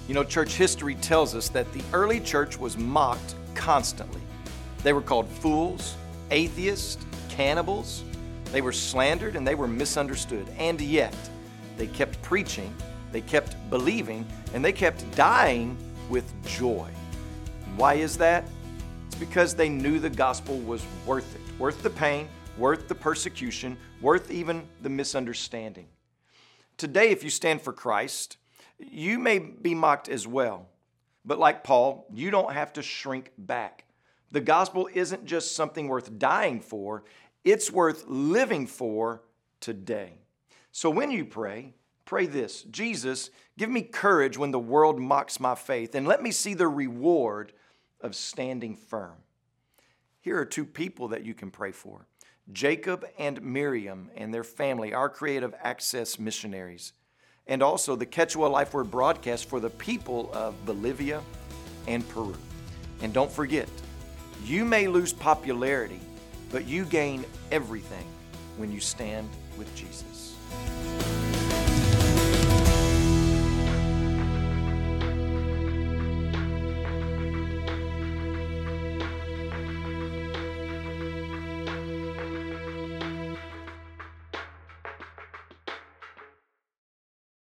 You know, church history tells us that the early church was mocked constantly. They were called fools, atheists, cannibals. They were slandered and they were misunderstood. And yet, they kept preaching, they kept believing, and they kept dying with joy. And why is that? It's because they knew the gospel was worth it, worth the pain, worth the persecution, worth even the misunderstanding. Today, if you stand for Christ, you may be mocked as well. But like Paul, you don't have to shrink back. The gospel isn't just something worth dying for, it's worth living for today. So when you pray, pray this: Jesus, give me courage when the world mocks my faith, and let me see the reward of standing firm. Here are two people that you can pray for: Jacob and Miriam and their family, our Creative Access missionaries, and also the Quechua Life Word broadcast for the people of Bolivia and Peru. And don't forget, you may lose popularity, but you gain everything when you stand with Jesus.